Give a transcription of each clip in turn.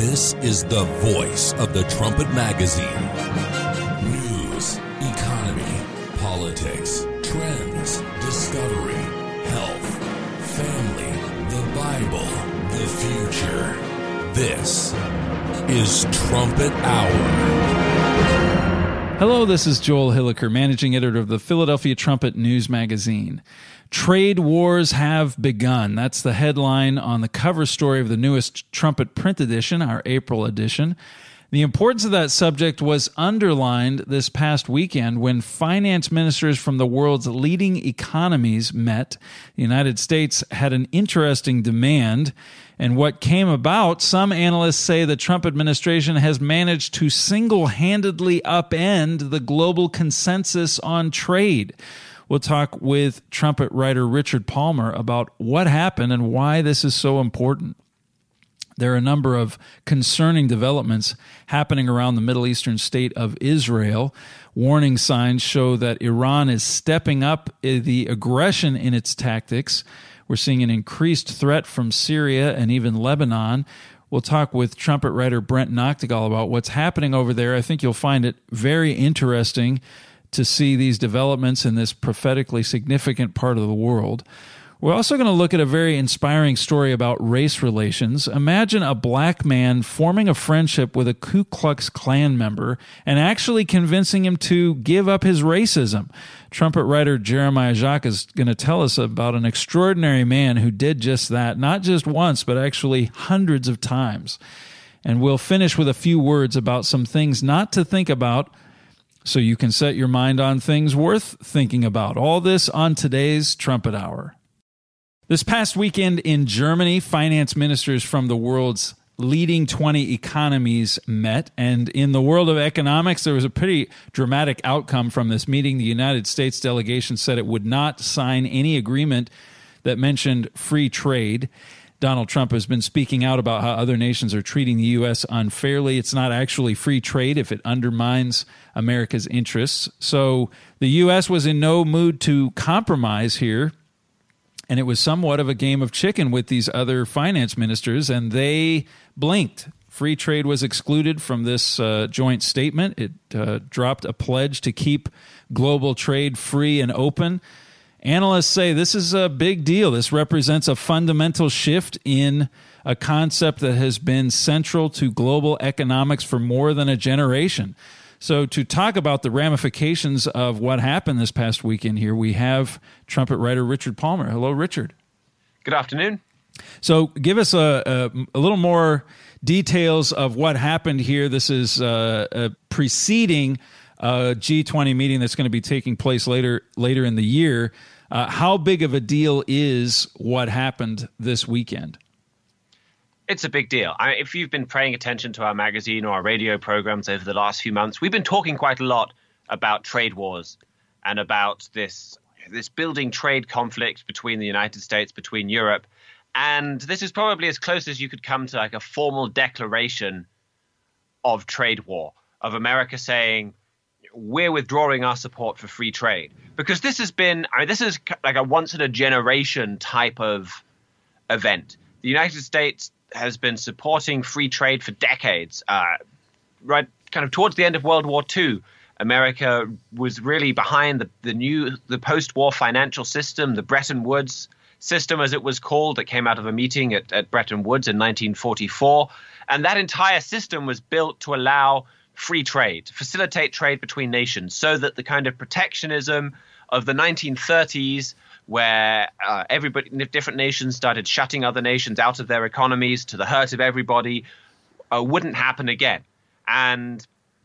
This is the voice of the Trumpet Magazine. News, economy, politics, trends, discovery, health, family, the Bible, the future. This is Trumpet Hour. Hello, this is Joel Hilliker, managing editor of the Philadelphia Trumpet News Magazine. Trade wars have begun. That's the headline on the cover story of the newest Trumpet print edition, our April edition. The importance of that subject was underlined this past weekend when finance ministers from the world's leading economies met. The United States had an interesting demand, and what came about, some analysts say the Trump administration has managed to single-handedly upend the global consensus on trade. We'll talk with Trumpet writer Richard Palmer about what happened and why this is so important. There are a number of concerning developments happening around the Middle Eastern state of Israel. Warning signs show that Iran is stepping up the aggression in its tactics. We're seeing an increased threat from Syria and even Lebanon. We'll talk with Trumpet writer Brent Noctegal about what's happening over there. I think you'll find it very interesting to see these developments in this prophetically significant part of the world. We're also going to look at a very inspiring story about race relations. Imagine a black man forming a friendship with a Ku Klux Klan member and actually convincing him to give up his racism. Trumpet writer Jeremiah Jacques is going to tell us about an extraordinary man who did just that, not just once, but actually hundreds of times. And we'll finish with a few words about some things not to think about, so you can set your mind on things worth thinking about. All this on today's Trumpet Hour. This past weekend in Germany, finance ministers from the world's leading 20 economies met. And in the world of economics, there was a pretty dramatic outcome from this meeting. The United States delegation said it would not sign any agreement that mentioned free trade. Donald Trump has been speaking out about how other nations are treating the U.S. unfairly. It's not actually free trade if it undermines America's interests. So the U.S. was in no mood to compromise here, and it was somewhat of a game of chicken with these other finance ministers, and they blinked. Free trade was excluded from this joint statement. It dropped a pledge to keep global trade free and open. Analysts say this is a big deal. This represents a fundamental shift in a concept that has been central to global economics for more than a generation. So to talk about the ramifications of what happened this past weekend here, we have Trumpet writer Richard Palmer. Hello, Richard. Good afternoon. So give us a little more details of what happened here. This is preceding a G20 meeting that's going to be taking place later in the year. How big of a deal is what happened this weekend? It's a big deal. If you've been paying attention to our magazine or our radio programs over the last few months, we've been talking quite a lot about trade wars and about this building trade conflict between the United States, between Europe. And this is probably as close as you could come to like a formal declaration of trade war, of America saying, we're withdrawing our support for free trade. Because this is like a once in a generation type of event. The United States has been supporting free trade for decades. Right kind of towards the end of World War II, America was really behind the post-war financial system, the Bretton Woods system, as it was called, that came out of a meeting at Bretton Woods in 1944. And that entire system was built to allow free trade, to facilitate trade between nations, so that the kind of protectionism of the 1930s, where different nations started shutting other nations out of their economies to the hurt of everybody, wouldn't happen again. And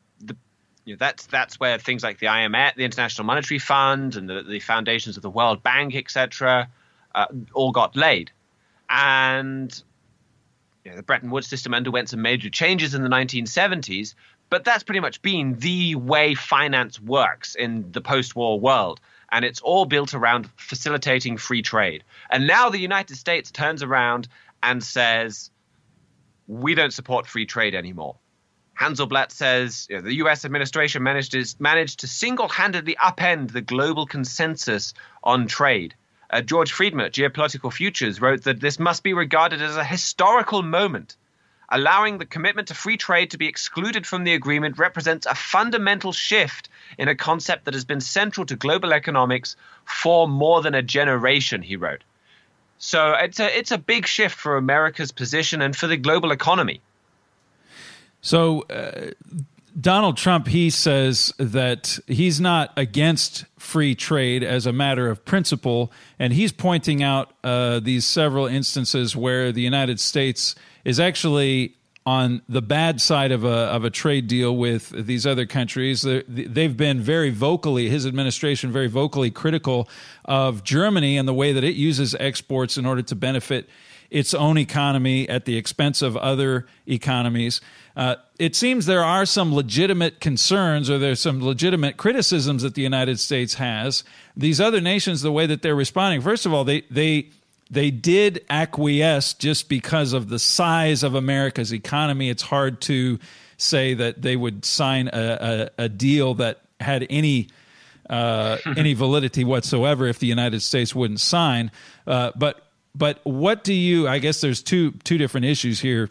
that's where things like the IMF, the International Monetary Fund, and the foundations of the World Bank, etc., all got laid. And the Bretton Woods system underwent some major changes in the 1970s, but that's pretty much been the way finance works in the post-war world. And it's all built around facilitating free trade. And now the United States turns around and says, we don't support free trade anymore. Hanselblatt says the U.S. administration managed to single-handedly upend the global consensus on trade. George Friedman at Geopolitical Futures wrote that this must be regarded as a historical moment Allowing the commitment to free trade to be excluded from the agreement represents a fundamental shift in a concept that has been central to global economics for more than a generation, he wrote. So it's a big shift for America's position and for the global economy. So Donald Trump, he says that he's not against free trade as a matter of principle, and he's pointing out these several instances where the United States is actually on the bad side of a trade deal with these other countries. They've been very vocally, his administration very vocally critical of Germany and the way that it uses exports in order to benefit its own economy at the expense of other economies. It seems there are some legitimate concerns, or there's some legitimate criticisms that the United States has. These other nations, the way that they're responding, first of all, they did acquiesce just because of the size of America's economy. It's hard to say that they would sign a deal that had any validity whatsoever if the United States wouldn't sign. But what do you? I guess there's two different issues here.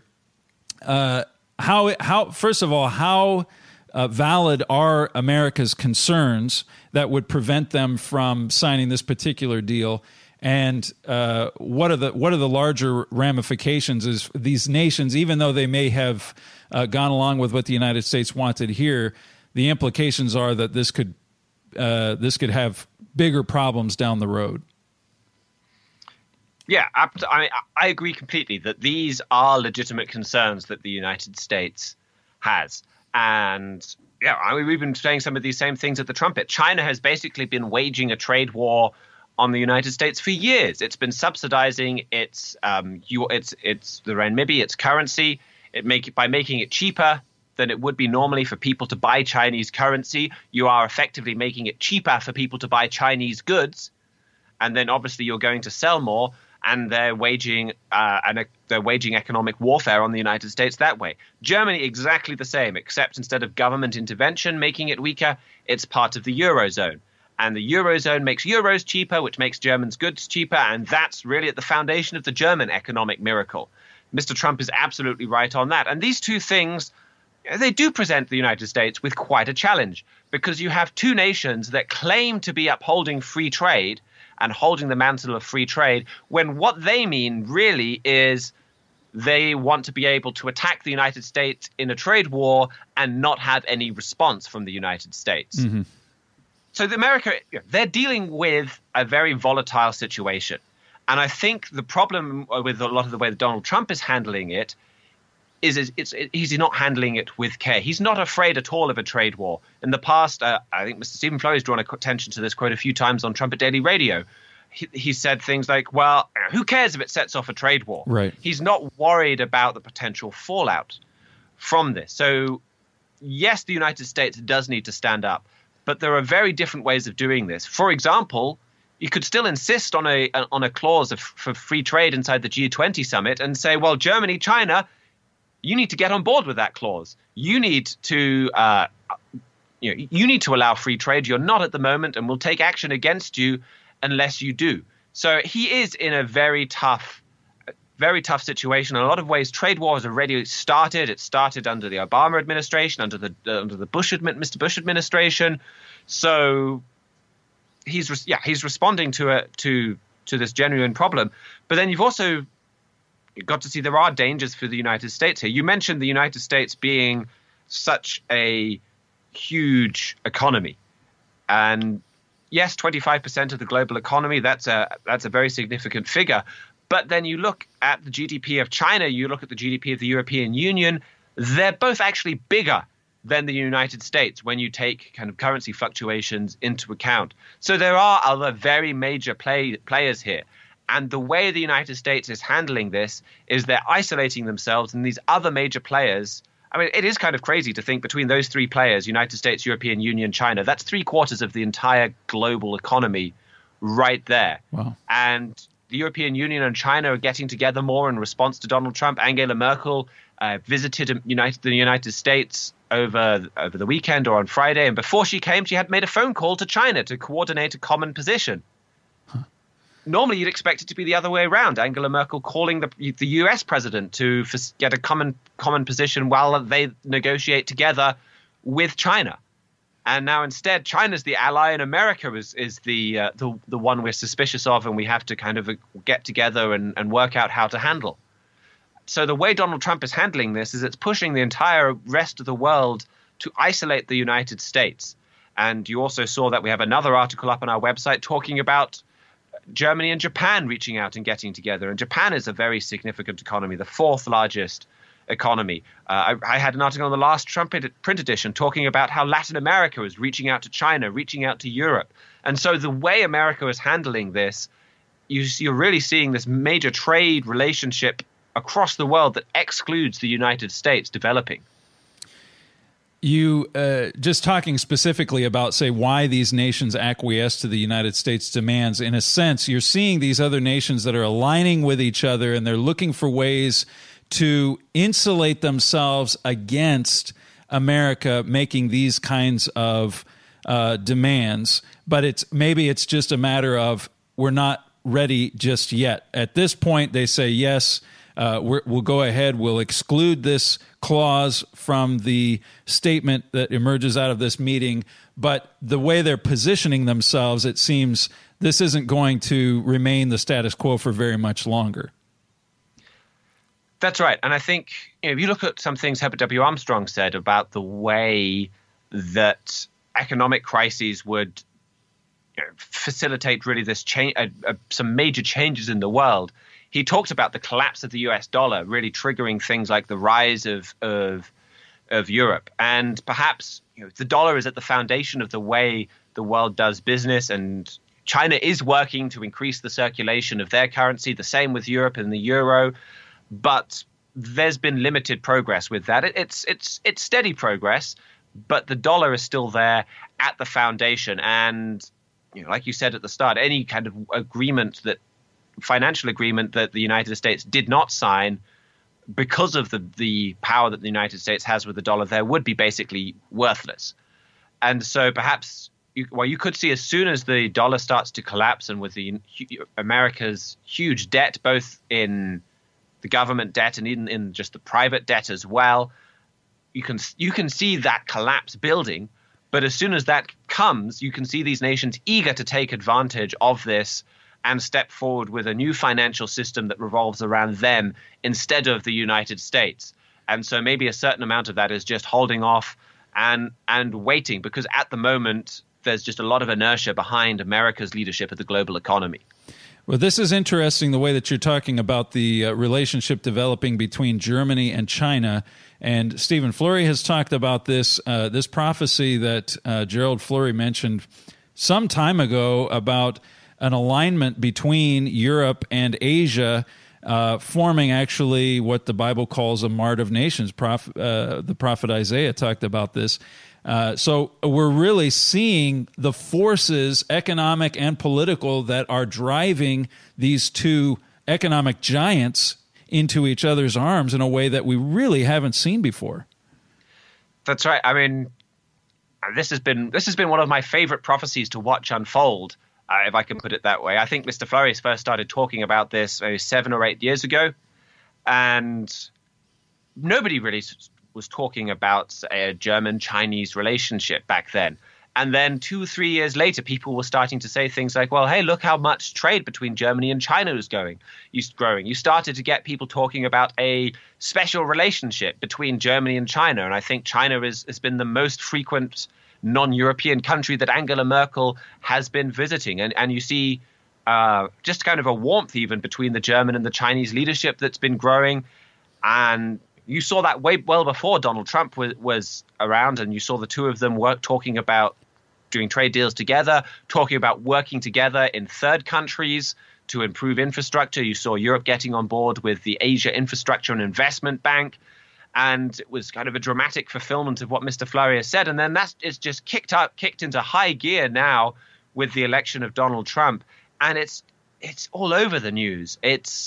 How first of all, how valid are America's concerns that would prevent them from signing this particular deal? And what are the larger ramifications? Is these nations, even though they may have gone along with what the United States wanted here, the implications are that this could have bigger problems down the road. Yeah, I agree completely that these are legitimate concerns that the United States has. And yeah, we've been saying some of these same things at the trumpet. China has basically been waging a trade war on the United States for years. It's been subsidizing its the renminbi, its currency, by making it cheaper than it would be normally for people to buy Chinese currency. You are effectively making it cheaper for people to buy Chinese goods, and then obviously you're going to sell more. And they're waging economic warfare on the United States that way. Germany, exactly the same, except instead of government intervention making it weaker, it's part of the Eurozone. And the Eurozone makes euros cheaper, which makes Germans' goods cheaper, and that's really at the foundation of the German economic miracle. Mr. Trump is absolutely right on that. And these two things, they do present the United States with quite a challenge, because you have two nations that claim to be upholding free trade and holding the mantle of free trade, when what they mean really is they want to be able to attack the United States in a trade war and not have any response from the United States. Mm-hmm. So America, they're dealing with a very volatile situation. And I think the problem with a lot of the way that Donald Trump is handling it is he's not handling it with care. He's not afraid at all of a trade war. In the past, I think Mr. Stephen Flory has drawn attention to this quote a few times on Trumpet Daily Radio. He said things like, well, who cares if it sets off a trade war? Right. He's not worried about the potential fallout from this. So, yes, the United States does need to stand up, but there are very different ways of doing this. For example, you could still insist on a clause for free trade inside the G20 summit and say, well, Germany, China, you need to get on board with that clause. You need to allow free trade. You're not at the moment, and we'll take action against you unless you do. So he is in a very tough situation. In a lot of ways, trade war has already started. It started under the Obama administration, under the Mr. Bush administration. So he's responding to this genuine problem. But then you've also got to see there are dangers for the United States here. You mentioned the United States being such a huge economy, and yes, 25% of the global economy. That's a very significant figure. But then you look at the GDP of China, you look at the GDP of the European Union. They're both actually bigger than the United States when you take kind of currency fluctuations into account. So there are other very major players here. And the way the United States is handling this is they're isolating themselves, and these other major players, I mean, it is kind of crazy to think between those three players, United States, European Union, China, that's 3/4 of the entire global economy right there. Wow. And the European Union and China are getting together more in response to Donald Trump. Angela Merkel visited the United States over the weekend or on Friday. And before she came, she had made a phone call to China to coordinate a common position. normally you'd expect it to be the other way around. Angela Merkel calling the US president to get a common position while they negotiate together with China. And now instead, China's the ally and America is the one we're suspicious of, and we have to kind of get together and work out how to handle. So the way Donald Trump is handling this is it's pushing the entire rest of the world to isolate the United States. And you also saw that we have another article up on our website talking about Germany and Japan reaching out and getting together. And Japan is a very significant economy, the fourth largest economy. I had an article on the last Trump print edition talking about how Latin America is reaching out to China, reaching out to Europe. And so the way America is handling this, you're really seeing this major trade relationship across the world that excludes the United States developing. You just talking specifically about, say, why these nations acquiesce to the United States demands. In a sense, you're seeing these other nations that are aligning with each other, and they're looking for ways to insulate themselves against America making these kinds of demands. But maybe it's just a matter of we're not ready just yet. At this point, they say, yes, we'll go ahead. We'll exclude this clause from the statement that emerges out of this meeting. But the way they're positioning themselves, it seems this isn't going to remain the status quo for very much longer. That's right. And I think if you look at some things Herbert W. Armstrong said about the way that economic crises would facilitate really this change, some major changes in the world, he talked about the collapse of the US dollar really triggering things like the rise of Europe. And perhaps the dollar is at the foundation of the way the world does business, and China is working to increase the circulation of their currency, the same with Europe and the euro. But there's been limited progress with that. It's steady progress, but the dollar is still there at the foundation. And like you said at the start, any kind of financial agreement that the United States did not sign because of the power that the United States has with the dollar there would be basically worthless. And so perhaps you could see as soon as the dollar starts to collapse, and with America's huge debt, both in the government debt and even in just the private debt as well, you can see that collapse building. But as soon as that comes, you can see these nations eager to take advantage of this and step forward with a new financial system that revolves around them instead of the United States. And so maybe a certain amount of that is just holding off and waiting, because at the moment there's just a lot of inertia behind America's leadership of the global economy. Well, this is interesting, the way that you're talking about the relationship developing between Germany and China. And Stephen Flurry has talked about this prophecy that Gerald Flurry mentioned some time ago about an alignment between Europe and Asia, forming actually what the Bible calls a mart of nations. The prophet Isaiah talked about this. So we're really seeing the forces, economic and political, that are driving these two economic giants into each other's arms in a way that we really haven't seen before. That's right. I mean, this has been one of my favorite prophecies to watch unfold, if I can put it that way. I think Mr. Flurry first started talking about this maybe 7 or 8 years ago, and nobody really was talking about a German-Chinese relationship back then. And then 2-3 years later, people were starting to say things like, well, hey, look how much trade between Germany and China is growing. You started to get people talking about a special relationship between Germany and China. And I think China has been the most frequent non-European country that Angela Merkel has been visiting. And you see just kind of a warmth even between the German and the Chinese leadership that's been growing. And you saw that way well before Donald Trump was around, and you saw the two of them talking about doing trade deals together, talking about working together in third countries to improve infrastructure. You saw Europe getting on board with the Asia Infrastructure and Investment Bank, and it was kind of a dramatic fulfillment of what Mr. Flurry has said. And then that is just kicked into high gear now with the election of Donald Trump, and it's all over the news.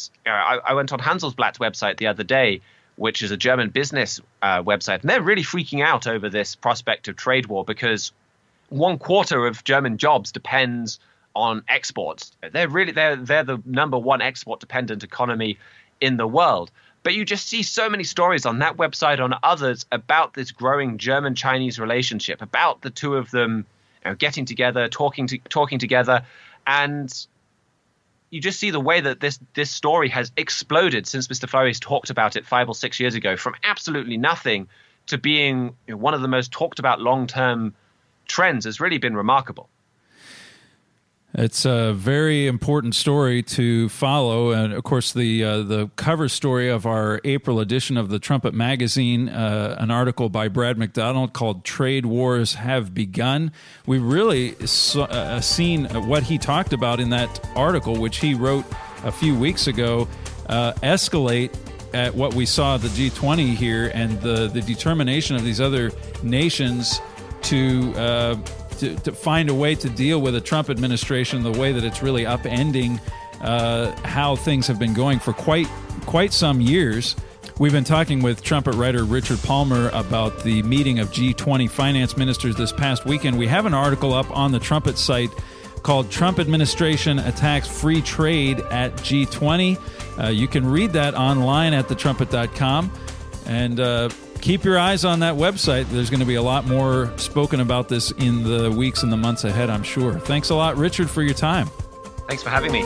I went on Handelsblatt's website the other day, which is a German business website, and they're really freaking out over this prospect of trade war, because 1/4 of German jobs depends on exports. They're the number one export dependent economy in the world. But you just see so many stories on that website, on others, about this growing German-Chinese relationship, about the two of them getting together, talking together, and you just see the way that this story has exploded since Mr. Flores talked about it 5 or 6 years ago, from absolutely nothing to being one of the most talked about long-term trends. Has really been remarkable. It's a very important story to follow, and of course, the cover story of our April edition of the Trumpet Magazine, an article by Brad McDonald called "Trade Wars Have Begun." We really seen what he talked about in that article, which he wrote a few weeks ago, escalate at what we saw at the G20 here, and the determination of these other nations to find a way to deal with the Trump administration the way that it's really upending how things have been going for quite some years. We've been talking with trumpet writer Richard Palmer about the meeting of G20 finance ministers this past weekend. We have an article up on the Trumpet site called "Trump Administration Attacks Free Trade at G20." You can read that online at thetrumpet.com. And keep your eyes on that website. There's going to be a lot more spoken about this in the weeks and the months ahead, I'm sure. Thanks a lot, Richard, for your time. Thanks for having me.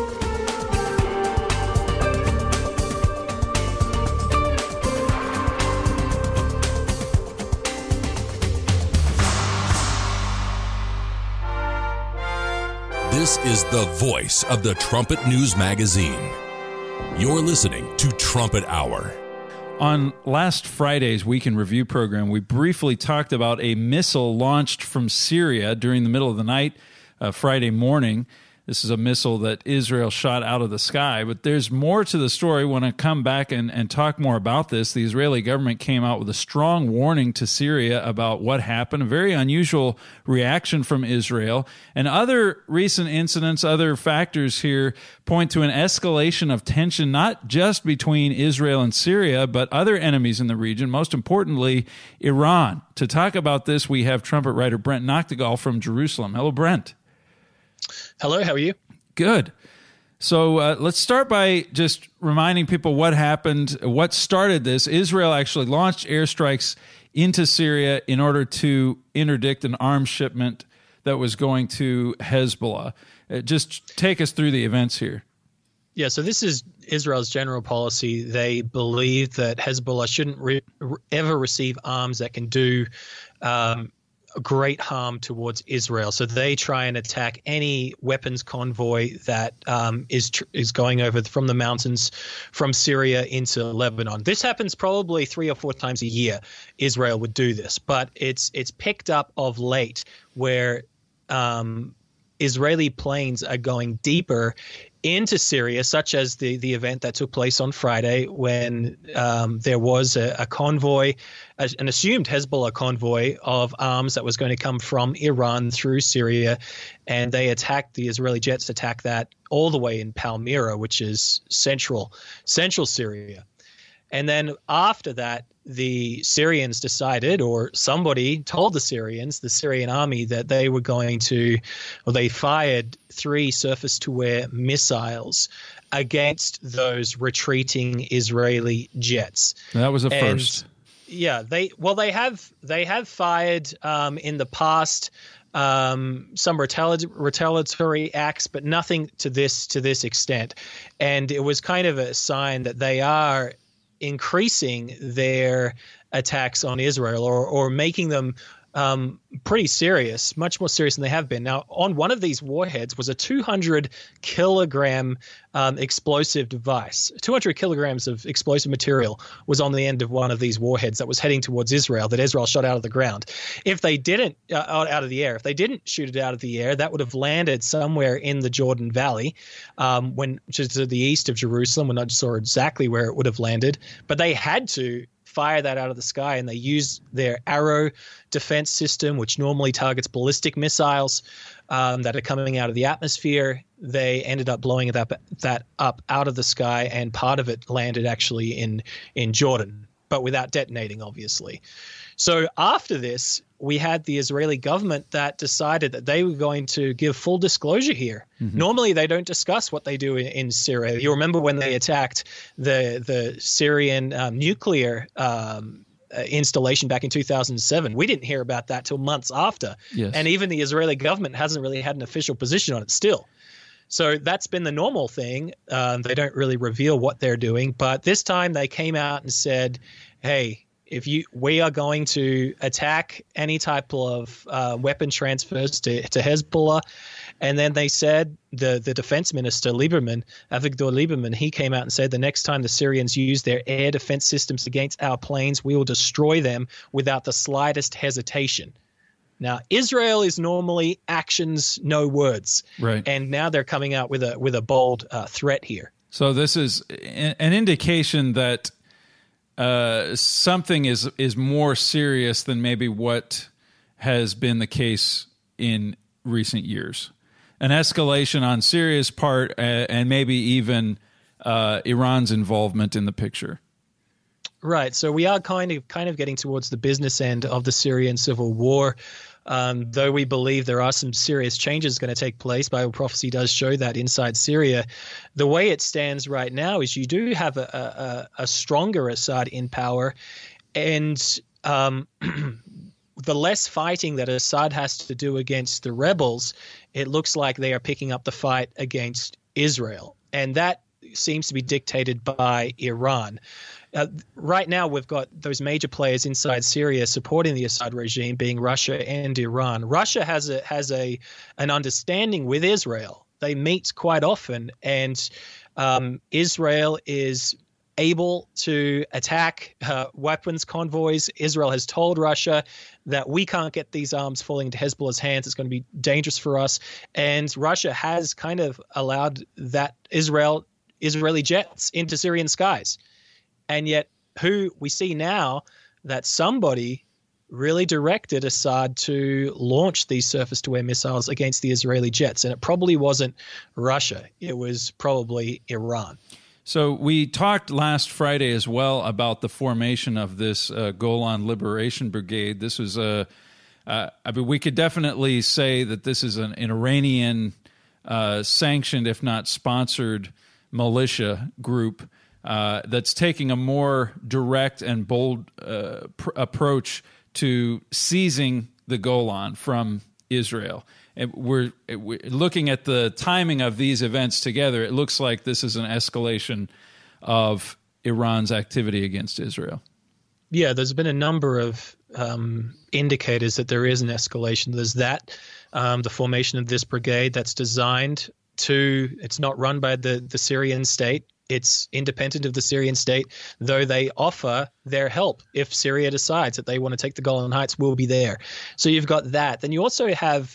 This is the voice of the Trumpet News Magazine. You're listening to Trumpet Hour. On last Friday's Week in Review program, we briefly talked about a missile launched from Syria during the middle of the night, Friday morning. This is a missile that Israel shot out of the sky. But there's more to the story. When I come back and talk more about this, the Israeli government came out with a strong warning to Syria about what happened, a very unusual reaction from Israel. And other recent incidents, other factors here point to an escalation of tension, not just between Israel and Syria, but other enemies in the region, most importantly, Iran. To talk about this, we have trumpet writer Brent Noctegal from Jerusalem. Hello, Brent. Hello, how are you? Good. So let's start by just reminding people what happened, what started this. Israel actually launched airstrikes into Syria in order to interdict an arms shipment that was going to Hezbollah. Just take us through the events here. Yeah, so this is Israel's general policy. They believe that Hezbollah shouldn't ever receive arms that can do great harm towards Israel. So they try and attack any weapons convoy that is going over from the mountains from Syria into Lebanon. This happens probably 3 or 4 times a year. Israel would do this, but it's picked up of late where Israeli planes are going deeper into Syria, such as the event that took place on Friday when there was a convoy, an assumed Hezbollah convoy of arms that was going to come from Iran through Syria, and the Israeli jets attacked that all the way in Palmyra, which is central Syria. And then after that, the Syrians decided, or somebody told the Syrian army, that they were going to, or they fired 3 surface-to-air missiles against those retreating Israeli jets. That was a first. Yeah, they have fired in the past some retaliatory acts, but nothing to this extent. And it was kind of a sign that they are increasing their attacks on Israel, or making them pretty serious, much more serious than they have been. Now, on one of these warheads was a 200-kilogram explosive device. 200 kilograms of explosive material was on the end of one of these warheads that was heading towards Israel, that Israel shot out of the ground. If they didn't out of the air, if they didn't shoot it out of the air, that would have landed somewhere in the Jordan Valley, which is to the east of Jerusalem. We're not sure exactly where it would have landed, but they had to fire that out of the sky, and they used their Arrow defense system, which normally targets ballistic missiles that are coming out of the atmosphere. They ended up blowing that up out of the sky, and part of it landed actually in Jordan. but without detonating, obviously. So after this, we had the Israeli government that decided that they were going to give full disclosure here. Mm-hmm. Normally, they don't discuss what they do in Syria. You remember when they attacked the Syrian nuclear installation back in 2007. We didn't hear about that till months after. Yes. And even the Israeli government hasn't really had an official position on it still. So that's been the normal thing. They don't really reveal what they're doing. But this time they came out and said, hey, we are going to attack any type of weapon transfers to Hezbollah. And then they said, the defense minister, Avigdor Lieberman, he came out and said the next time the Syrians use their air defense systems against our planes, we will destroy them without the slightest hesitation. Now, Israel is normally actions, no words. Right. And now they're coming out with a bold threat here. So this is an indication that something is more serious than maybe what has been the case in recent years. An escalation on Syria's part, and maybe even Iran's involvement in the picture. Right. So we are kind of getting towards the business end of the Syrian civil war. Though we believe there are some serious changes going to take place, Bible prophecy does show that inside Syria. The way it stands right now is you do have a stronger Assad in power, and the less fighting that Assad has to do against the rebels, it looks like they are picking up the fight against Israel. And that seems to be dictated by Iran. Right now, we've got those major players inside Syria supporting the Assad regime, being Russia and Iran. Russia has an understanding with Israel. They meet quite often, and Israel is able to attack weapons convoys. Israel has told Russia that we can't get these arms falling into Hezbollah's hands. It's going to be dangerous for us. And Russia has kind of allowed that Israeli jets into Syrian skies. And yet who we see now that somebody really directed Assad to launch these surface-to-air missiles against the Israeli jets. And it probably wasn't Russia. It was probably Iran. So we talked last Friday as well about the formation of this Golan Liberation Brigade. This was we could definitely say that this is an Iranian sanctioned, if not sponsored, militia group that's taking a more direct and bold approach to seizing the Golan from Israel. And we're looking at the timing of these events together. It looks like this is an escalation of Iran's activity against Israel. Yeah, there's been a number of indicators that there is an escalation. There's that, the formation of this brigade that's designed to, it's not run by the Syrian state. It's independent of the Syrian state, though they offer their help. If Syria decides that they want to take the Golan Heights, we'll be there. So you've got that. Then you also have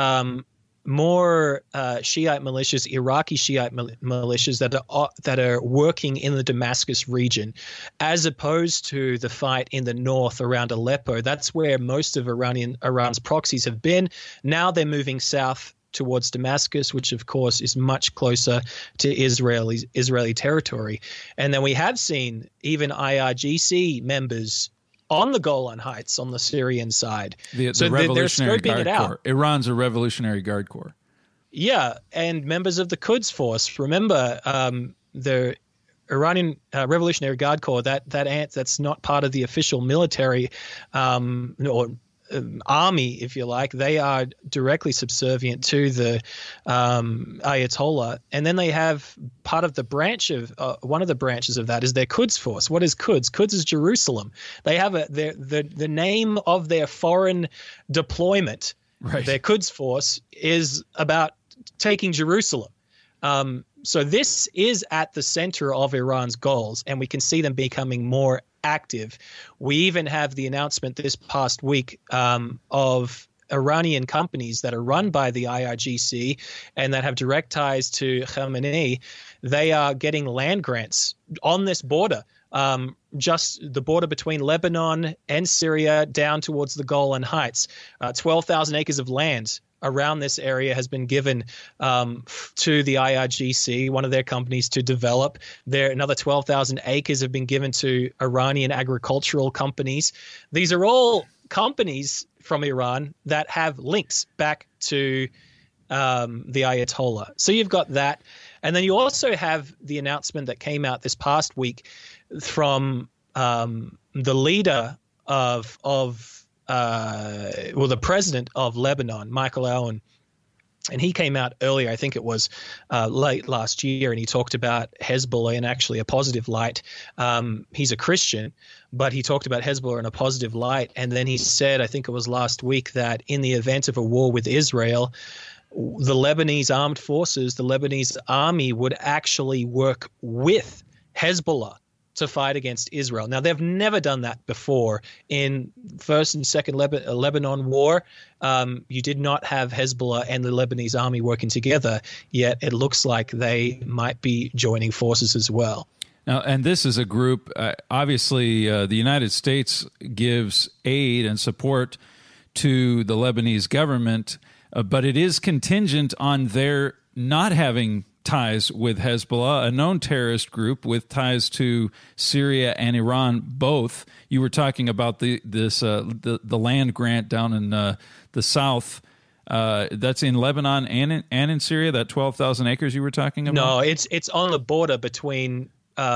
more Shiite militias, Iraqi Shiite militias that are working in the Damascus region, as opposed to the fight in the north around Aleppo. That's where most of Iran's proxies have been. Now they're moving south towards Damascus, which of course is much closer to Israeli territory. And then we have seen even IRGC members on the Golan Heights on the Syrian side. The Revolutionary Guard Corps. Iran's a Revolutionary Guard Corps. Yeah, and members of the Quds Force. Remember, the Iranian Revolutionary Guard Corps, that's not part of the official military or army, if you like. They are directly subservient to the Ayatollah. And then they have part of the branch of one of the branches of that is their Quds Force. What is Quds? Quds is Jerusalem. They have the name of their foreign deployment. Right. Their Quds Force is about taking Jerusalem. So this is at the center of Iran's goals, and we can see them becoming more active. We even have the announcement this past week of Iranian companies that are run by the IRGC and that have direct ties to Khamenei. They are getting land grants on this border, just the border between Lebanon and Syria down towards the Golan Heights. 12,000 acres of land around this area has been given to the IRGC, one of their companies, to develop. Another 12,000 acres have been given to Iranian agricultural companies. These are all companies from Iran that have links back to the Ayatollah. So you've got that. And then you also have the announcement that came out this past week from the leader the president of Lebanon, Michael Aoun. And he came out earlier, I think it was late last year, and he talked about Hezbollah in actually a positive light. He's a Christian, but he talked about Hezbollah in a positive light. And then he said, I think it was last week, that in the event of a war with Israel, the Lebanese armed forces, the Lebanese army would actually work with Hezbollah to fight against Israel. Now, they've never done that before. In First and Second Lebanon War, you did not have Hezbollah and the Lebanese army working together, yet it looks like they might be joining forces as well. Now, and this is a group, obviously, the United States gives aid and support to the Lebanese government, but it is contingent on their not having ties with Hezbollah, a known terrorist group with ties to Syria and Iran both. You were talking about the land grant down in the south. That's in Lebanon and in Syria, that 12,000 acres you were talking about? No, it's on the border between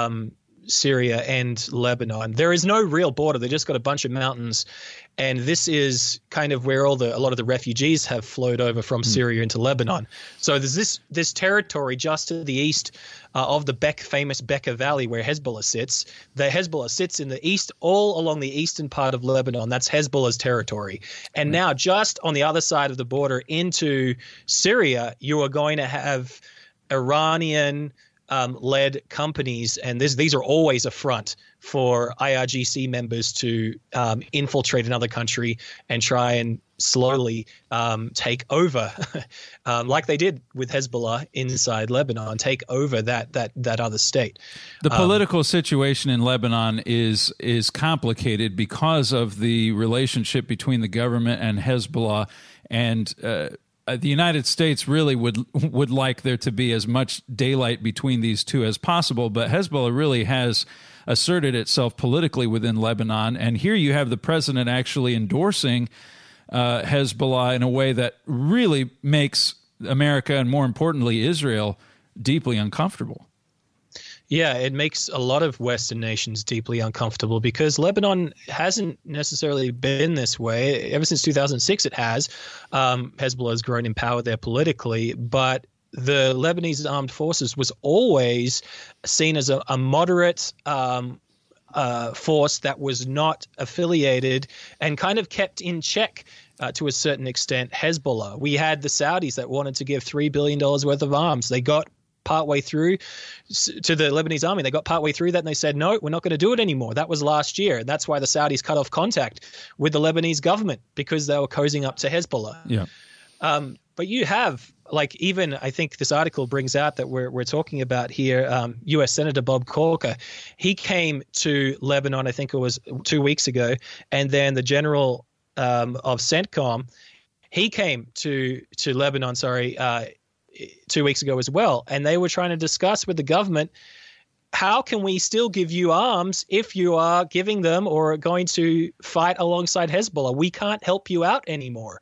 Syria and Lebanon. There is no real border. They just got a bunch of mountains, and this is kind of where a lot of the refugees have flowed over from Syria into Lebanon. So there's this territory just to the east of the famous Bekaa Valley where Hezbollah sits. The Hezbollah sits in the east, all along the eastern part of Lebanon. That's Hezbollah's territory. And now just on the other side of the border into Syria, you are going to have Iranian led companies, and these are always a front for IRGC members to infiltrate another country and try and slowly take over, like they did with Hezbollah inside Lebanon, take over that other state. The political situation in Lebanon is complicated because of the relationship between the government and Hezbollah, and the United States really would like there to be as much daylight between these two as possible, but Hezbollah really has asserted itself politically within Lebanon, and here you have the president actually endorsing Hezbollah in a way that really makes America, and more importantly Israel, deeply uncomfortable. Yeah, it makes a lot of Western nations deeply uncomfortable because Lebanon hasn't necessarily been this way. Ever since 2006, it has. Hezbollah has grown in power there politically, but the Lebanese armed forces was always seen as a moderate force that was not affiliated and kind of kept in check to a certain extent Hezbollah. We had the Saudis that wanted to give $3 billion worth of arms. They got partway through to the Lebanese army. They got partway through that and they said, no, we're not going to do it anymore. That was last year. And that's why the Saudis cut off contact with the Lebanese government, because they were cozying up to Hezbollah. Yeah. But you have, like, even I think this article brings out that we're talking about here, U.S. Senator Bob Corker. He came to Lebanon, I think it was 2 weeks ago, and then the general of CENTCOM, he came to Lebanon, 2 weeks ago as well, and they were trying to discuss with the government, how can we still give you arms if you are giving them or are going to fight alongside Hezbollah? We can't help you out anymore.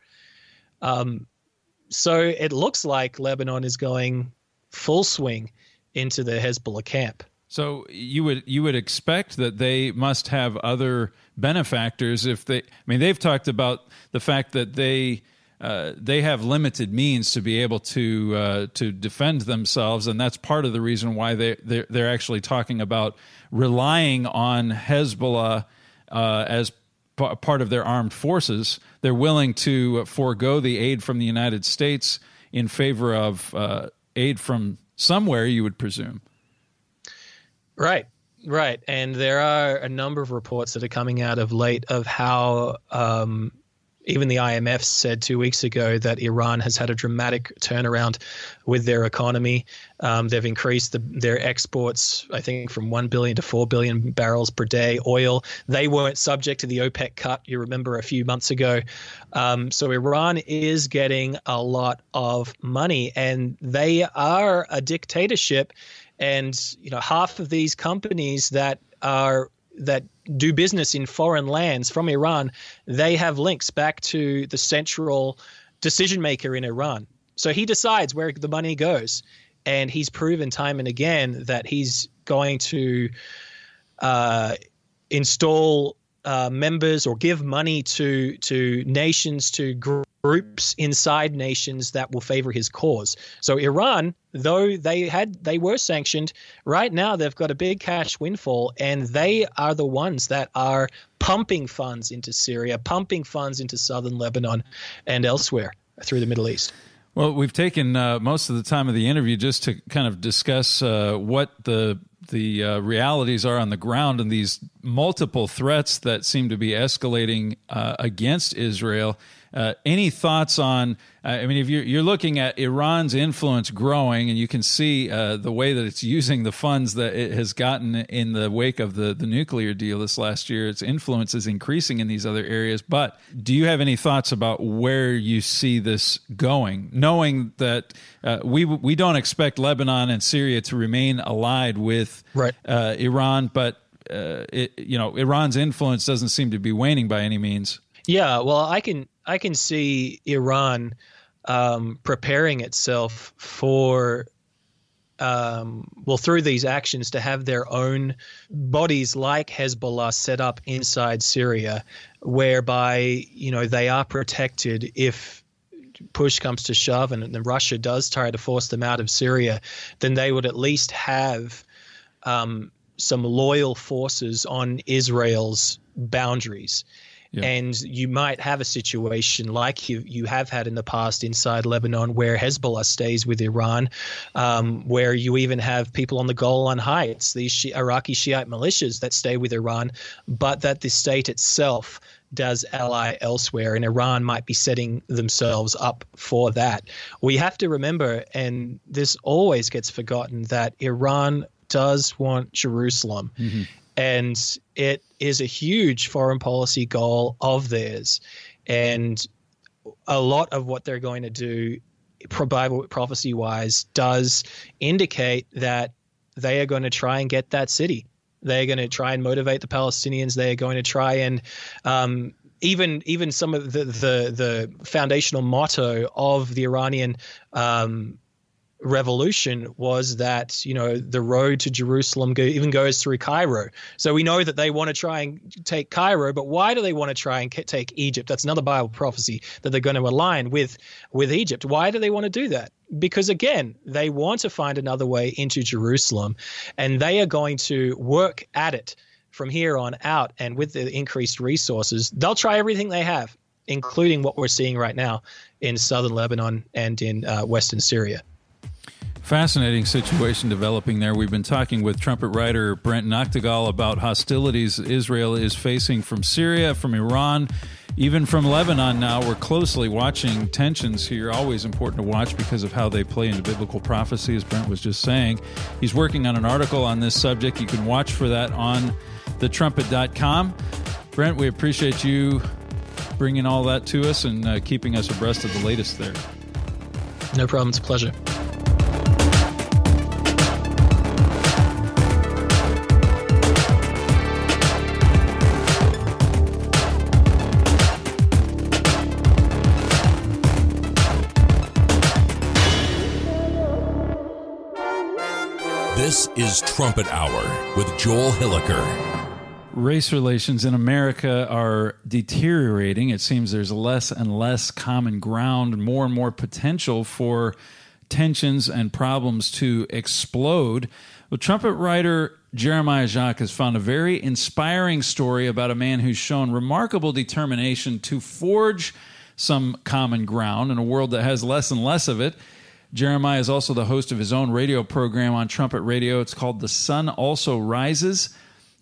So it looks like Lebanon is going full swing into the Hezbollah camp. So you would expect that they must have other benefactors if they. I mean, they've talked about the fact that they have limited means to be able to defend themselves, and that's part of the reason why they're actually talking about relying on Hezbollah as part of their armed forces. They're willing to forego the aid from the United States in favor of aid from somewhere, you would presume. Right. And there are a number of reports that are coming out of late of how Even the IMF said 2 weeks ago that Iran has had a dramatic turnaround with their economy. They've increased their exports, I think, from 1 billion to 4 billion barrels per day. Oil, they weren't subject to the OPEC cut, you remember, a few months ago. So Iran is getting a lot of money, and they are a dictatorship. And half of these companies that do business in foreign lands from Iran, they have links back to the central decision maker in Iran. So he decides where the money goes, and he's proven time and again that he's going to install members or give money to nations, to groups inside nations that will favor his cause. So Iran, though they were sanctioned, right now they've got a big cash windfall, and they are the ones that are pumping funds into Syria, pumping funds into southern Lebanon and elsewhere through the Middle East. Well, we've taken most of the time of the interview just to kind of discuss what the realities are on the ground and these multiple threats that seem to be escalating against Israel. Any thoughts on, if you're looking at Iran's influence growing, and you can see the way that it's using the funds that it has gotten in the wake of the nuclear deal this last year, its influence is increasing in these other areas. But do you have any thoughts about where you see this going, knowing that we don't expect Lebanon and Syria to remain allied with Iran, but Iran's influence doesn't seem to be waning by any means? Yeah, well, I can see Iran preparing itself for, through these actions, to have their own bodies like Hezbollah set up inside Syria, whereby they are protected if push comes to shove and then Russia does try to force them out of Syria. Then they would at least have some loyal forces on Israel's boundaries. Yeah. And you might have a situation like you have had in the past inside Lebanon, where Hezbollah stays with Iran, where you even have people on the Golan Heights, these Iraqi Shiite militias that stay with Iran, but that the state itself does ally elsewhere, and Iran might be setting themselves up for that. We have to remember, and this always gets forgotten, that Iran does want Jerusalem. Mm-hmm. And it is a huge foreign policy goal of theirs. And a lot of what they're going to do, Bible prophecy-wise, does indicate that they are going to try and get that city. They're going to try and motivate the Palestinians. They are going to try and even some of the foundational motto of the Iranian revolution was that the road to Jerusalem even goes through Cairo. So we know that they want to try and take Cairo, but why do they want to try and take Egypt? That's another Bible prophecy, that they're going to align with Egypt. Why do they want to do that? Because again, they want to find another way into Jerusalem, and they are going to work at it from here on out. And with the increased resources, they'll try everything they have, including what we're seeing right now in southern Lebanon and in western Syria. Fascinating situation developing there. We've been talking with trumpet writer Brent Noctegal about hostilities Israel is facing from Syria, from Iran, even from Lebanon now. We're closely watching tensions here, always important to watch because of how they play into biblical prophecy, as Brent was just saying. He's working on an article on this subject. You can watch for that on thetrumpet.com. Brent, we appreciate you bringing all that to us and keeping us abreast of the latest there. No problem. It's a pleasure. This is Trumpet Hour with Joel Hilliker. Race relations in America are deteriorating. It seems there's less and less common ground, more and more potential for tensions and problems to explode. Well, trumpet writer Jeremiah Jacques has found a very inspiring story about a man who's shown remarkable determination to forge some common ground in a world that has less and less of it. Jeremiah is also the host of his own radio program on Trumpet Radio. It's called The Sun Also Rises.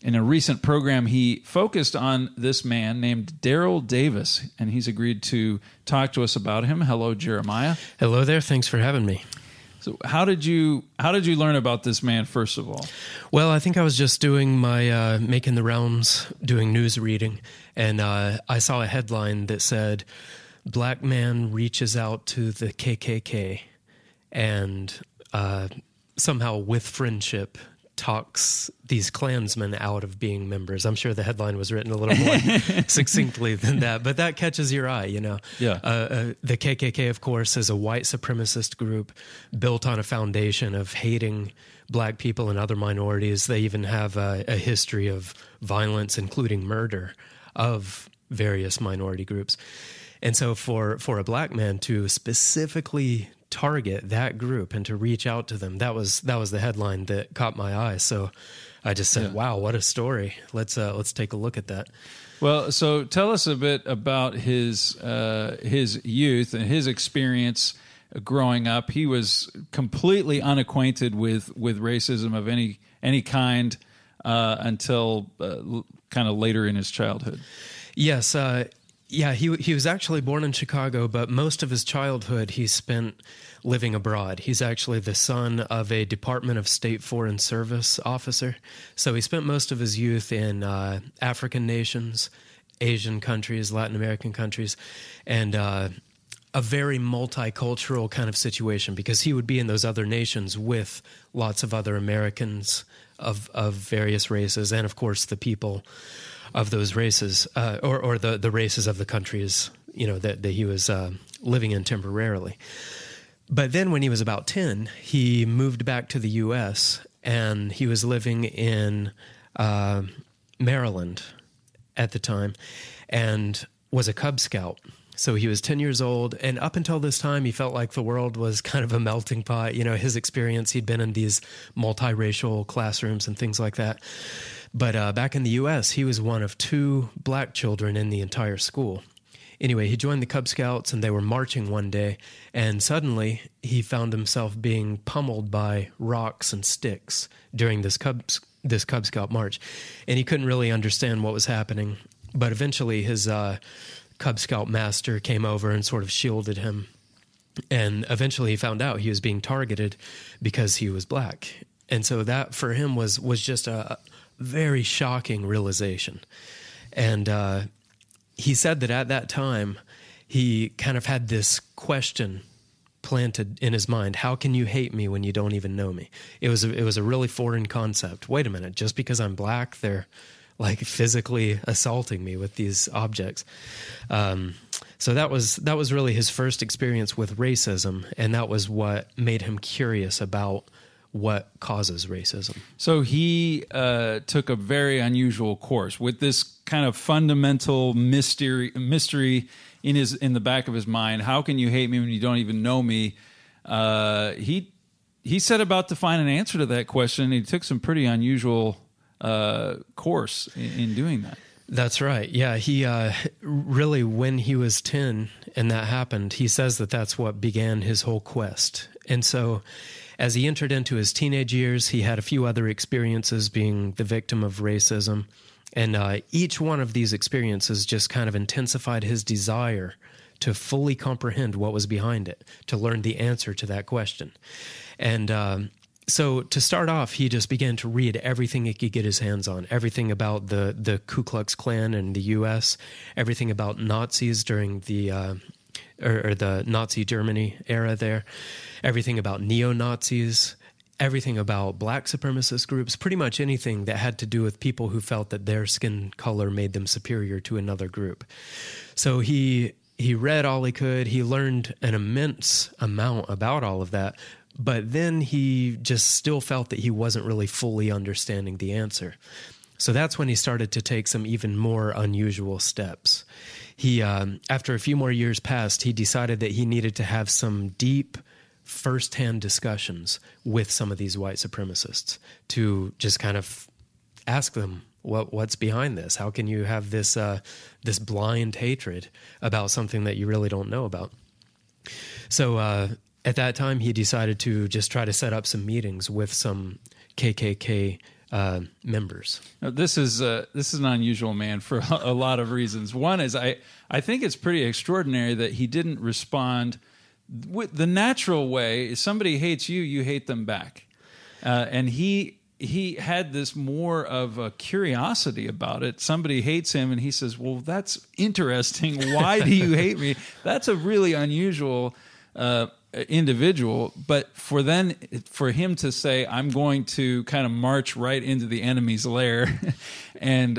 In a recent program, he focused on this man named Daryl Davis, and he's agreed to talk to us about him. Hello, Jeremiah. Hello there. Thanks for having me. So how did you learn about this man, first of all? Well, I think I was just doing my making the rounds, doing news reading, and I saw a headline that said, "Black man reaches out to the KKK and somehow with friendship talks these Klansmen out of being members." I'm sure the headline was written a little more succinctly than that, but that catches your eye, you know. Yeah. The KKK, of course, is a white supremacist group built on a foundation of hating black people and other minorities. They even have a history of violence, including murder of various minority groups. And so for a black man to specifically target that group and to reach out to them, that was the headline that caught my eye. So I just said, "Wow, what a story! Let's take a look at that." Well, so tell us a bit about his youth and his experience growing up. He was completely unacquainted with racism of any kind until kind of later in his childhood. Yes. Yeah, he was actually born in Chicago, but most of his childhood he spent living abroad. He's actually the son of a Department of State Foreign Service officer. So he spent most of his youth in African nations, Asian countries, Latin American countries, and a very multicultural kind of situation, because he would be in those other nations with lots of other Americans of various races, and of course the people of those races, or the races of the countries, you know, that he was living in temporarily. But then when he was about 10, he moved back to the U.S., and he was living in Maryland at the time, and was a Cub Scout. So he was 10 years old, and up until this time, he felt like the world was kind of a melting pot. You know, his experience, he'd been in these multiracial classrooms and things like that. But back in the U.S., he was one of 2 black children in the entire school. Anyway, he joined the Cub Scouts, and they were marching one day, and suddenly he found himself being pummeled by rocks and sticks during this Cub Scout march. And he couldn't really understand what was happening. But eventually his Cub Scout master came over and sort of shielded him. And eventually he found out he was being targeted because he was black. And so that for him was just a very shocking realization. And he said that at that time, he kind of had this question planted in his mind: how can you hate me when you don't even know me? It was a really foreign concept. Wait a minute, just because I'm black, they're like physically assaulting me with these objects. So that was really his first experience with racism, and that was what made him curious about what causes racism. So he took a very unusual course with this kind of fundamental mystery in the back of his mind. How can you hate me when you don't even know me? He set about to find an answer to that question. He took some pretty unusual course in doing that. That's right. Yeah, he really, when he was 10 and that happened, he says that that's what began his whole quest. And so as he entered into his teenage years, he had a few other experiences being the victim of racism. And each one of these experiences just kind of intensified his desire to fully comprehend what was behind it, to learn the answer to that question. And so to start off, he just began to read everything he could get his hands on, everything about the Ku Klux Klan in the U.S., everything about Nazis during the or the Nazi Germany era there, everything about neo-Nazis, everything about black supremacist groups, pretty much anything that had to do with people who felt that their skin color made them superior to another group. So he read all he could. He learned an immense amount about all of that, but then he just still felt that he wasn't really fully understanding the answer. So that's when he started to take some even more unusual steps. He, after a few more years passed, he decided that he needed to have some deep, first-hand discussions with some of these white supremacists to just kind of ask them, what's behind this? How can you have this this blind hatred about something that you really don't know about? So at that time, he decided to just try to set up some meetings with some KKK members. Now, this is an unusual man for a lot of reasons. One is I think it's pretty extraordinary that he didn't respond with the natural way. If somebody hates you, you hate them back, and he had this more of a curiosity about it. Somebody hates him, and he says, "Well, that's interesting. Why do you hate me?" That's a really unusual individual, but for him to say, "I'm going to kind of march right into the enemy's lair," and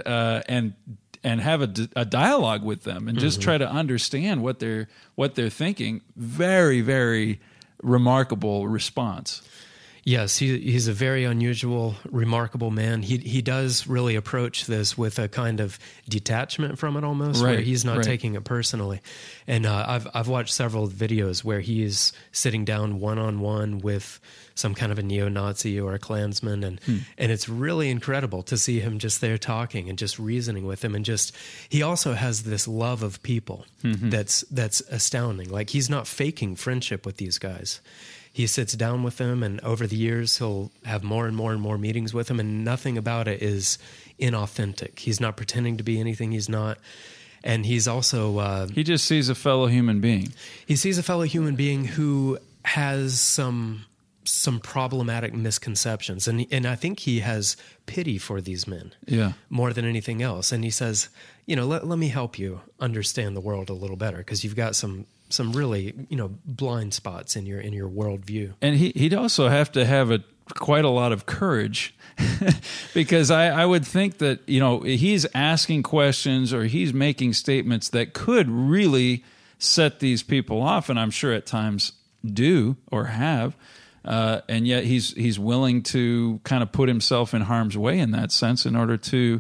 have a dialogue with them, and just try to understand what they're thinking. Very, very remarkable response. Yes, he's a very unusual, remarkable man. He does really approach this with a kind of detachment from it almost, where he's not taking it personally. And I've watched several videos where he's sitting down one-on-one with some kind of a neo-Nazi or a Klansman, and it's really incredible to see him just there talking and just reasoning with him, and just he also has this love of people that's astounding. Like, he's not faking friendship with these guys. He sits down with them, and over the years, he'll have more and more and more meetings with them, and nothing about it is inauthentic. He's not pretending to be anything he's not. And he's also... he just sees a fellow human being. He sees a fellow human being who has some problematic misconceptions. And I think he has pity for these men more than anything else. And he says, let me help you understand the world a little better, because you've got some really, blind spots in your worldview. And he'd also have to have quite a lot of courage, because I would think that, he's asking questions or he's making statements that could really set these people off, and I'm sure at times do or have. And yet he's willing to kind of put himself in harm's way in that sense in order to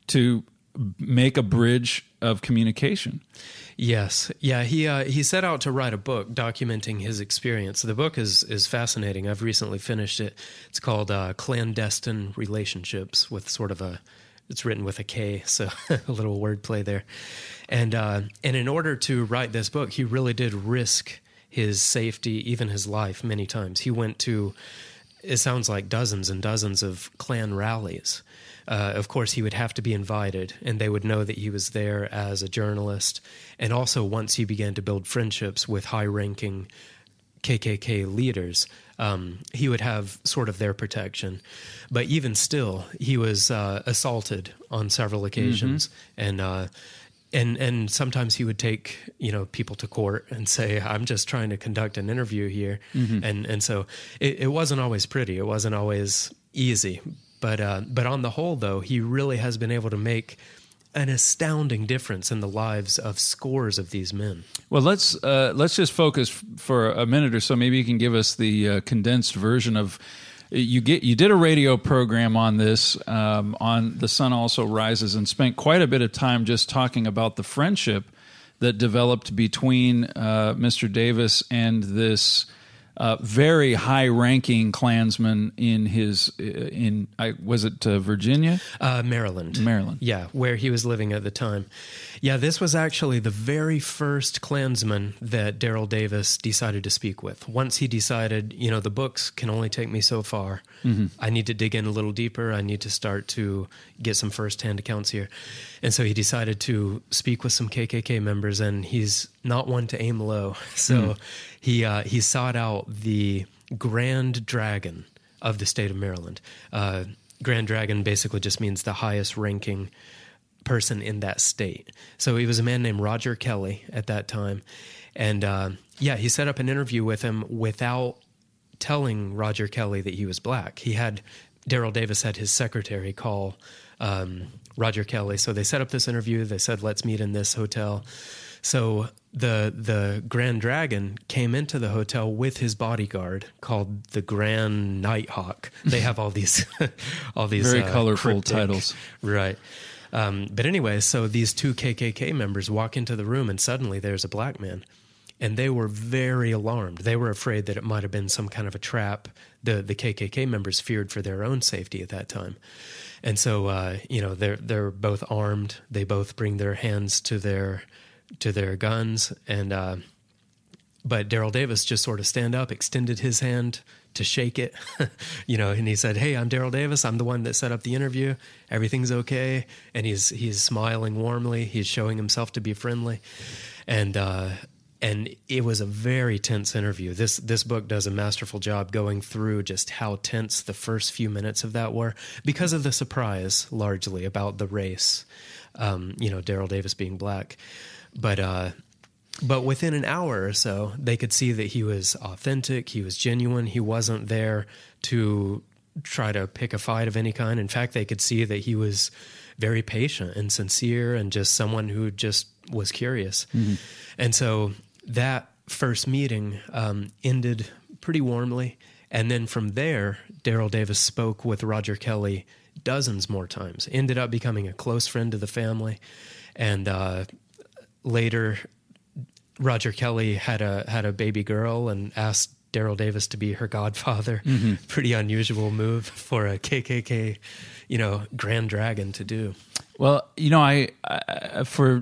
make a bridge of communication. Yes. Yeah, he set out to write a book documenting his experience. The book is fascinating. I've recently finished it. It's called Clandestine Relationships, with sort of it's written with a K, so a little wordplay there. And in order to write this book, he really did risk his safety, even his life, many times. He went to, it sounds like, dozens and dozens of Klan rallies. Of course, he would have to be invited, and they would know that he was there as a journalist. And also, once he began to build friendships with high-ranking KKK leaders, he would have sort of their protection. But even still, he was assaulted on several occasions, and sometimes he would take people to court and say, "I'm just trying to conduct an interview here," and so it wasn't always pretty. It wasn't always easy. But on the whole, though, he really has been able to make an astounding difference in the lives of scores of these men. Well, let's just focus for a minute or so. Maybe you can give us the condensed version of. You did a radio program on this on The Sun Also Rises, and spent quite a bit of time just talking about the friendship that developed between Mr. Davis and this very high-ranking Klansman was it Virginia? Maryland. Yeah, where he was living at the time. Yeah, this was actually the very first Klansman that Daryl Davis decided to speak with. Once he decided, the books can only take me so far. I need to dig in a little deeper. I need to start to get some first-hand accounts here. And so he decided to speak with some KKK members, and he's not one to aim low. So he sought out the Grand Dragon of the state of Maryland. Grand Dragon basically just means the highest ranking person in that state. So he was a man named Roger Kelly at that time. And he set up an interview with him without telling Roger Kelly that he was black. Daryl Davis had his secretary call Roger Kelly. So they set up this interview. They said, "Let's meet in this hotel." So the Grand Dragon came into the hotel with his bodyguard called the Grand Nighthawk. They have all these very colorful cryptic titles, right? But anyway, so these two KKK members walk into the room, and suddenly there's a black man, and they were very alarmed. They were afraid that it might have been some kind of a trap. The KKK members feared for their own safety at that time. And so, they're both armed. They both bring their hands to their guns, and but Daryl Davis just sort of extended his hand to shake it, and he said, "Hey, I'm Daryl Davis. I'm the one that set up the interview. Everything's okay." And he's smiling warmly. He's showing himself to be friendly. And it was a very tense interview. This book does a masterful job going through just how tense the first few minutes of that were because of the surprise, largely, about the race, Daryl Davis being black. But within an hour or so, they could see that he was authentic, he was genuine, he wasn't there to try to pick a fight of any kind. In fact, they could see that he was very patient and sincere and just someone who just was curious. Mm-hmm. And so that first meeting ended pretty warmly. And then from there, Daryl Davis spoke with Roger Kelly dozens more times, ended up becoming a close friend to the family. And later, Roger Kelly had a baby girl and asked Daryl Davis to be her godfather. Mm-hmm. Pretty unusual move for a KKK, Grand Dragon to do. Well, I for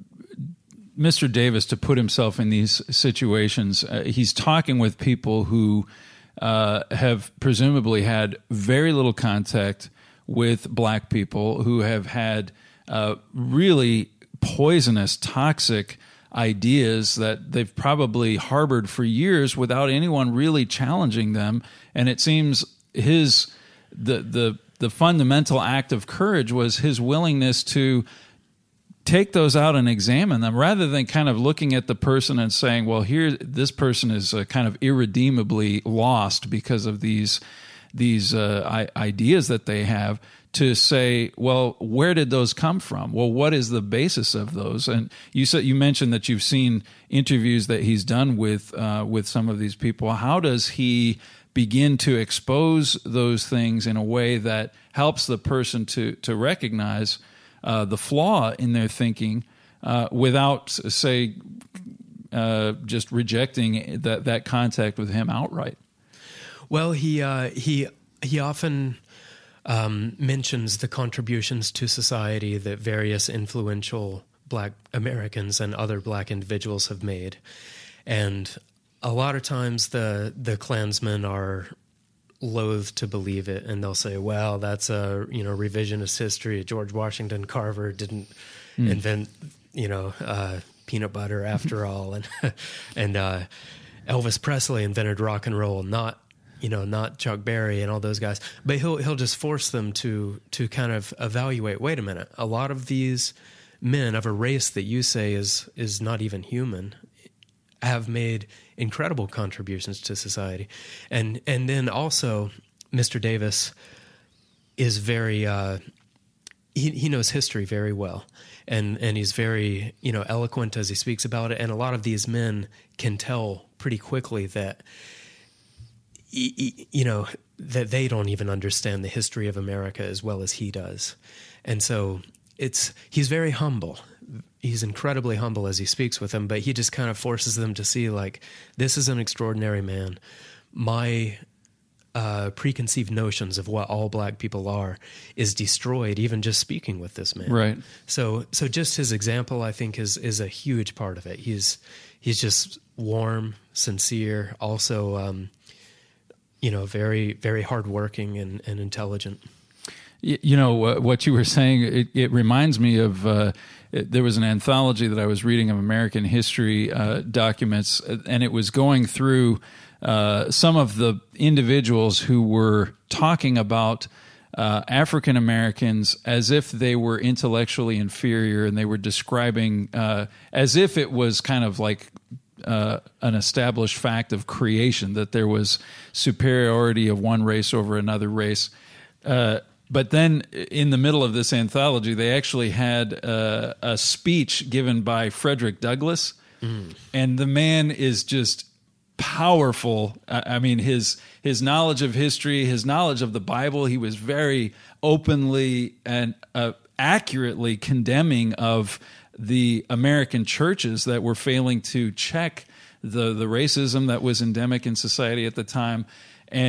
Mr. Davis to put himself in these situations, he's talking with people who have presumably had very little contact with black people, who have had really poisonous, toxic ideas that they've probably harbored for years without anyone really challenging them. And it seems the fundamental act of courage was his willingness to take those out and examine them, rather than kind of looking at the person and saying, well, this person is kind of irredeemably lost because of these ideas that they have, to say, well, where did those come from? Well, what is the basis of those? And you mentioned that you've seen interviews that he's done with some of these people. How does he begin to expose those things in a way that helps the person to recognize the flaw in their thinking without, say, just rejecting that contact with him outright? Well, he often mentions the contributions to society that various influential black Americans and other black individuals have made. And a lot of times the Klansmen are loath to believe it, and they'll say, well, that's a revisionist history. George Washington Carver didn't invent peanut butter after all, and Elvis Presley invented rock and roll, not Chuck Berry and all those guys. But he'll just force them to kind of evaluate, wait a minute, a lot of these men of a race that you say is not even human have made incredible contributions to society. And then also Mr. Davis is very he knows history very well, and he's very eloquent as he speaks about it, and a lot of these men can tell pretty quickly that that they don't even understand the history of America as well as he does. And so he's very humble. He's incredibly humble as he speaks with them, but he just kind of forces them to see, like, this is an extraordinary man. My preconceived notions of what all black people are is destroyed even just speaking with this man. Right. So just his example, I think, is a huge part of it. He's just warm, sincere, also very, very hardworking and intelligent. What you were saying, it reminds me of there was an anthology that I was reading of American history documents, and it was going through some of the individuals who were talking about African Americans as if they were intellectually inferior, and they were describing as if it was kind of like an established fact of creation, that there was superiority of one race over another race. But then in the middle of this anthology, they actually had a speech given by Frederick Douglass, and the man is just powerful. I mean, his knowledge of history, his knowledge of the Bible, he was very openly and accurately condemning of the American churches that were failing to check the racism that was endemic in society at the time. And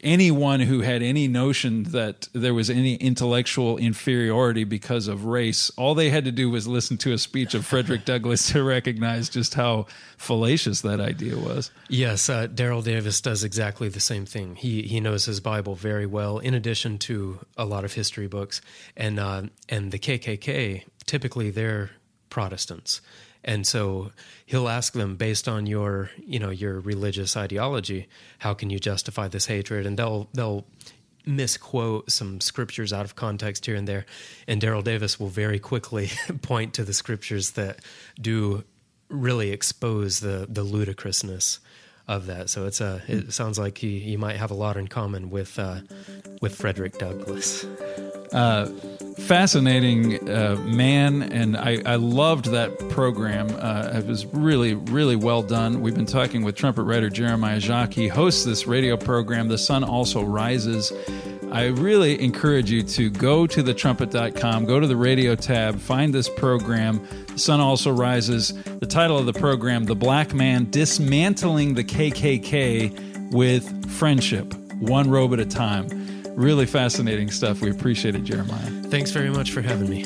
anyone who had any notion that there was any intellectual inferiority because of race, all they had to do was listen to a speech of Frederick Douglass to recognize just how fallacious that idea was. Yes, Daryl Davis does exactly the same thing. He knows his Bible very well, in addition to a lot of history books. And the KKK, typically they're Protestants. And so he'll ask them, based on your religious ideology, how can you justify this hatred? And they'll misquote some scriptures out of context here and there. And Daryl Davis will very quickly point to the scriptures that do really expose the ludicrousness of that. So it sounds like he might have a lot in common with Frederick Douglass. Fascinating man, and I loved that program. It was really, really well done. We've been talking with trumpet writer Jeremiah Jacques. He hosts this radio program, The Sun Also Rises. I really encourage you to go to thetrumpet.com, go to the radio tab, find this program, The Sun Also Rises. The title of the program, The Black Man Dismantling the KKK with Friendship, one robe at a time. Really fascinating stuff. We appreciate it, Jeremiah. Thanks very much for having me.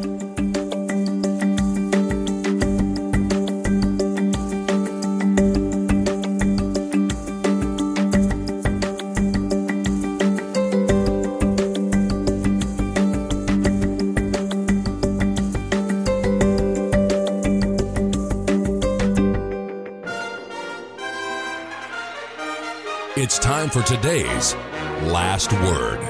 It's time for today's Last Word.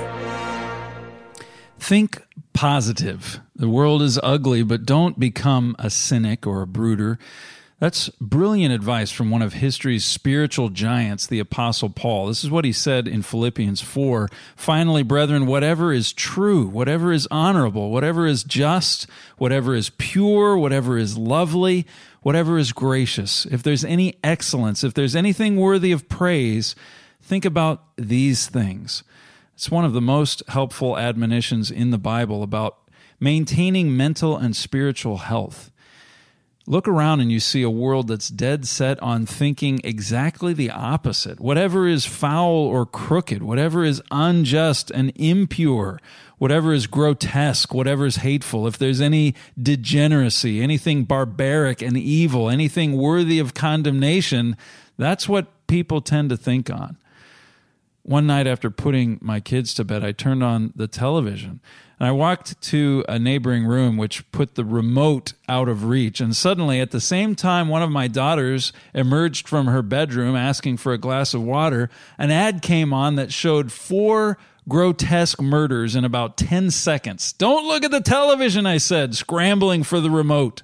Think positive. The world is ugly, but don't become a cynic or a brooder. That's brilliant advice from one of history's spiritual giants, the Apostle Paul. This is what he said in Philippians 4. Finally, brethren, whatever is true, whatever is honorable, whatever is just, whatever is pure, whatever is lovely, whatever is gracious, if there's any excellence, if there's anything worthy of praise, think about these things. It's one of the most helpful admonitions in the Bible about maintaining mental and spiritual health. Look around and you see a world that's dead set on thinking exactly the opposite. Whatever is foul or crooked, whatever is unjust and impure, whatever is grotesque, whatever is hateful, if there's any degeneracy, anything barbaric and evil, anything worthy of condemnation, that's what people tend to think on. One night after putting my kids to bed, I turned on the television and I walked to a neighboring room which put the remote out of reach. And suddenly, at the same time one of my daughters emerged from her bedroom asking for a glass of water, an ad came on that showed 4 grotesque murders in about 10 seconds. Don't look at the television, I said, scrambling for the remote.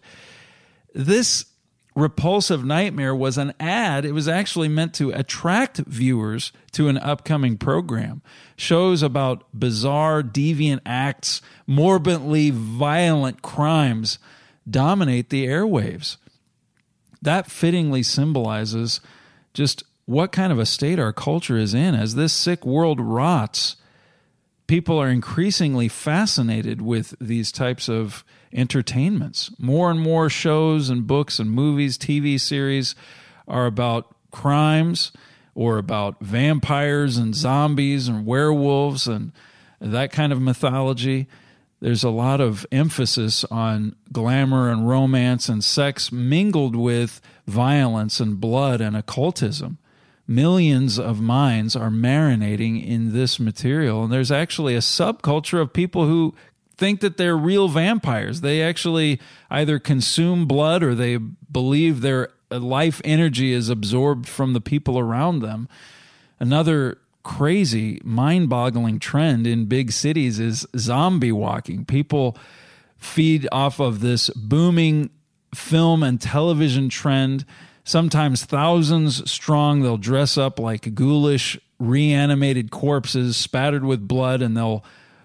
This repulsive nightmare was an ad. It was actually meant to attract viewers to an upcoming program. Shows about bizarre, deviant acts, morbidly violent crimes dominate the airwaves. That fittingly symbolizes just what kind of a state our culture is in. As this sick world rots, people are increasingly fascinated with these types of entertainments. More and more shows and books and movies, TV series are about crimes or about vampires and zombies and werewolves and that kind of mythology. There's a lot of emphasis on glamour and romance and sex mingled with violence and blood and occultism. Millions of minds are marinating in this material, and there's actually a subculture of people who think that they're real vampires. They actually either consume blood or they believe their life energy is absorbed from the people around them. Another crazy, mind-boggling trend in big cities is zombie walking. People feed off of this booming film and television trend, sometimes thousands strong. They'll dress up like ghoulish, reanimated corpses spattered with blood, and they'll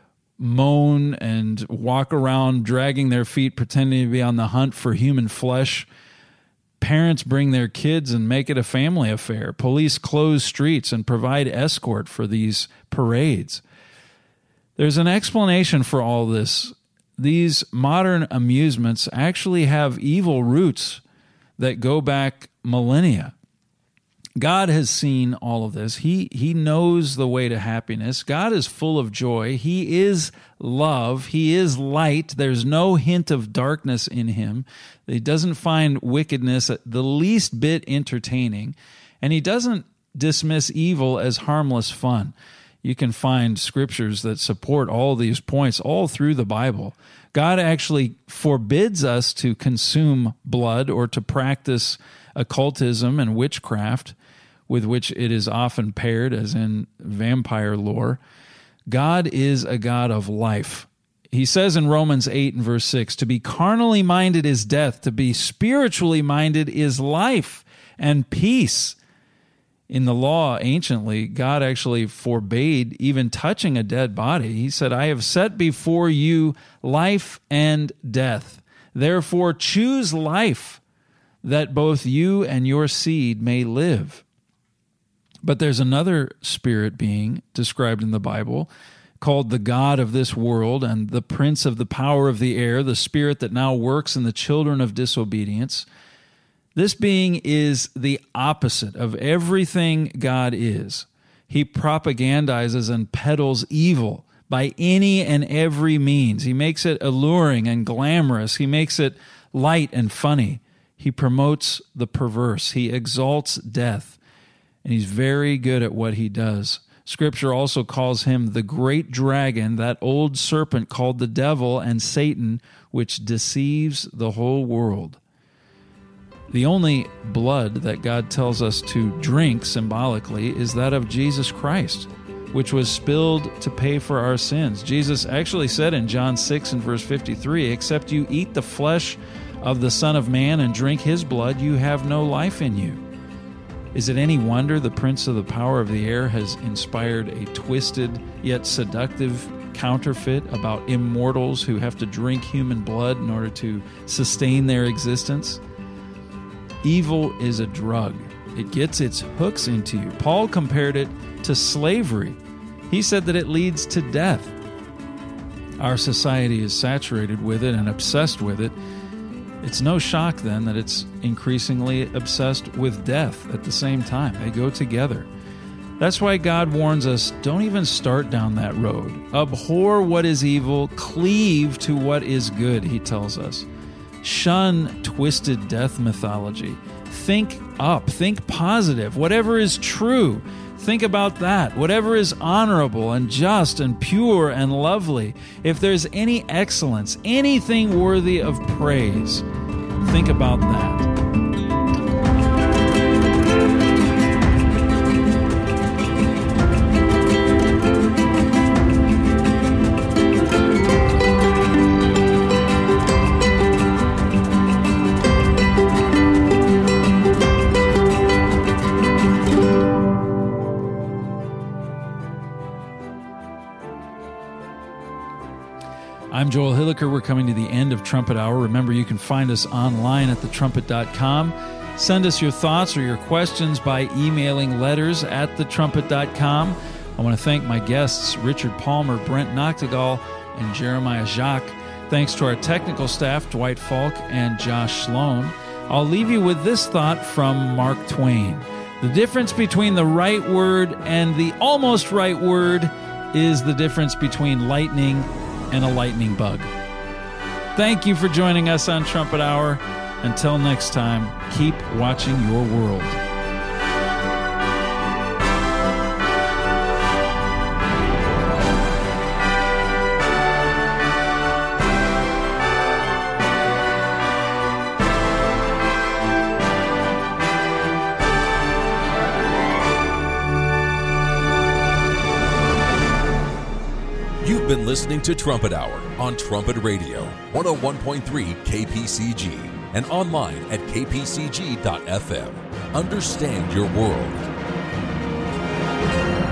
moan and walk around dragging their feet, pretending to be on the hunt for human flesh. Parents bring their kids and make it a family affair. Police close streets and provide escort for these parades. There's an explanation for all this. These modern amusements actually have evil roots that go back millennia. God has seen all of this. He knows the way to happiness. God is full of joy. He is love. He is light. There's no hint of darkness in him. He doesn't find wickedness the least bit entertaining, and he doesn't dismiss evil as harmless fun. You can find scriptures that support all these points all through the Bible. God actually forbids us to consume blood or to practice occultism and witchcraft, with which it is often paired, as in vampire lore. God is a God of life. He says in Romans 8 and verse 6, to be carnally minded is death, to be spiritually minded is life and peace. In the law, anciently, God actually forbade even touching a dead body. He said, I have set before you life and death. Therefore, choose life, that both you and your seed may live. But there's another spirit being described in the Bible called the God of this world and the prince of the power of the air, the spirit that now works in the children of disobedience. This being is the opposite of everything God is. He propagandizes and peddles evil by any and every means. He makes it alluring and glamorous. He makes it light and funny. He promotes the perverse. He exalts death. And he's very good at what he does. Scripture also calls him the great dragon, that old serpent called the devil and Satan, which deceives the whole world. The only blood that God tells us to drink symbolically is that of Jesus Christ, which was spilled to pay for our sins. Jesus actually said in John 6 and verse 53, except you eat the flesh of the Son of Man and drink his blood, you have no life in you. Is it any wonder the prince of the power of the air has inspired a twisted yet seductive counterfeit about immortals who have to drink human blood in order to sustain their existence? Evil is a drug. It gets its hooks into you. Paul compared it to slavery. He said that it leads to death. Our society is saturated with it and obsessed with it. It's no shock, then, that it's increasingly obsessed with death at the same time. They go together. That's why God warns us, don't even start down that road. Abhor what is evil, cleave to what is good, he tells us. Shun twisted death mythology. Think up, think positive. Whatever is true, think about that. Whatever is honorable and just and pure and lovely, if there's any excellence, anything worthy of praise, think about that. I'm Joel Hilliker. We're coming to the end of Trumpet Hour. Remember, you can find us online at thetrumpet.com. Send us your thoughts or your questions by emailing letters at thetrumpet.com. I want to thank my guests, Richard Palmer, Brent Noctegal, and Jeremiah Jacques. Thanks to our technical staff, Dwight Falk and Josh Sloan. I'll leave you with this thought from Mark Twain. The difference between the right word and the almost right word is the difference between lightning and a lightning bug. Thank you for joining us on Trumpet Hour. Until next time, keep watching your world. You've been listening to Trumpet Hour on Trumpet Radio, 101.3 KPCG, and online at kpcg.fm. Understand your world.